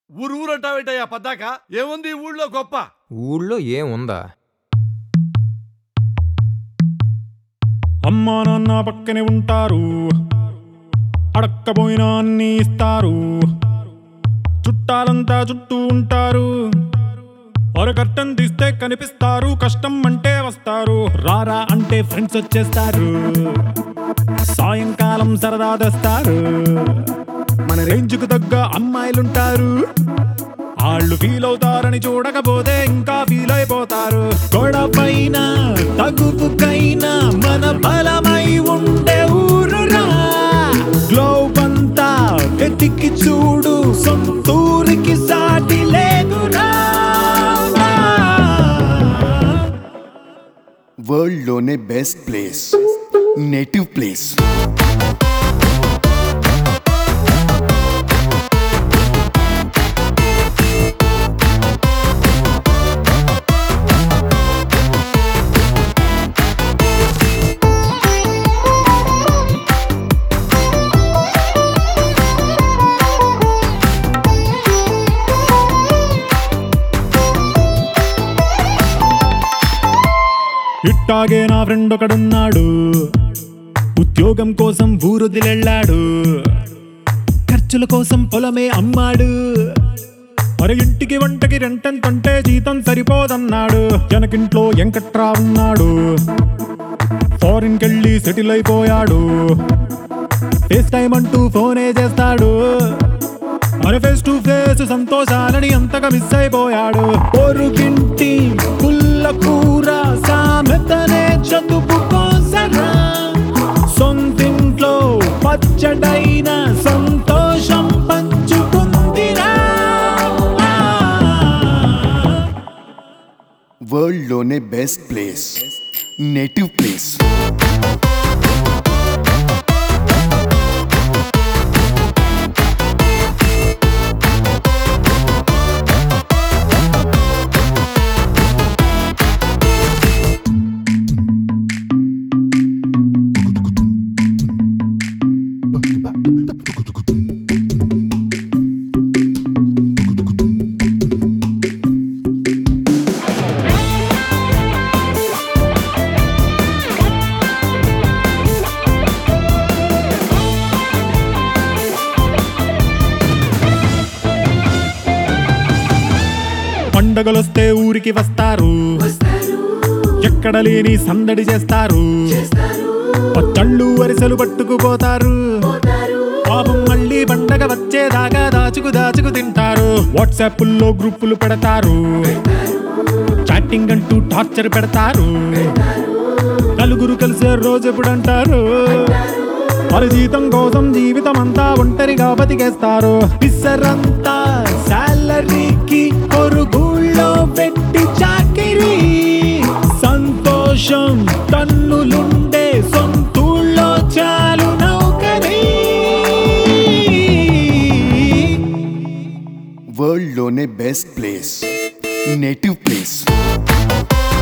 ఊరు ఊరంటావేటయ్యా పద్దాక? ఏముంది ఈ ఊళ్ళో గొప్ప? ఊళ్ళో ఏముందా? అమ్మా నాన్న పక్కనే ఉంటారు, అడక్కపోయినా అన్ని ఇస్తారు, చుట్టాలంతా చుట్టూ ఉంటారు, కర్టన్ తీస్తే కనిపిస్తారు, కష్టం అంటే వస్తారు, రారా అంటే ఫ్రెండ్స్ వచ్చేస్తారు, సాయంకాలం సరదా తెస్తారు, మన రేంజ్కు తగ్గ అమ్మాయిలుంటారు, వాళ్ళు ఫీల్ అవుతారని చూడకపోతే ఇంకా ఫీల్ అయిపోతారు. గొడవైనా తగుపుకైనా మన బలమై ఉండే ఊరురా, గ్లోబ్ అంతా వెతికి చూడు, సొంతూరికి సాటి లేదురా. వరల్డ్ లోనే బెస్ట్ ప్లేస్ నేటివ్ ప్లేస్. ఇట్టాగే నా ఫ్రెండ్ ఒకడున్నాడు, ఉద్యోగం కోసం ఊరొదిలెళ్ళాడు, ఖర్చుల కోసం పొలమే అమ్మాడు, మరి ఇంటికి వంటకి రెంటెంతంటే జీతం సరిపోదన్నాడు. వెనకింట్లో ఎంకట్రా ఉన్నాడు, ఫారిన్ కెళ్ళి సెటిల్ అయిపోయాడు, ఫేస్ టైం అంటూ ఫోనే చేస్తాడు, మరి ఫేస్ టు ఫేస్ సంతోషాలని అంతగా మిస్ అయిపోయాడు. పొరుగింటి పుల్ల కూర సామెతనే చదువుకోసరా, సొంతింట్లో పచ్చడైన సంతోషం పంచుకుందిరా. వరల్డ్ లోనే బెస్ట్ ప్లేస్ నేటివ్ ప్లేస్. పండగలొస్తే ఊరికి వస్తారు, ఎక్కడ లేని సందడి చేస్తారు, పచ్చళ్ళు వరిసెలు పట్టుకుపోతారు, పాపం మళ్ళీ పండగ వచ్చేదాకా దాచుకు తింటారు. వాట్సాప్ల్లో గ్రూపులు పెడతారు, చాటింగ్ అంటూ టార్చర్ పెడతారు, నలుగురు కలిసే రోజు ఎప్పుడంటారు, వారి జీతం కోసం జీవితం అంతా ఒంటరిగా బతికేస్తారు. పిసరంతా సాలరీకి పొరుగుళ్ళో పెట్టి చాకిరి, సంతోషం తన్నులుండే సొంతూళ్ళో చాలు నౌకరీ. వరల్డ్ లోనే బెస్ట్ ప్లేస్ నేటివ్ ప్లేస్.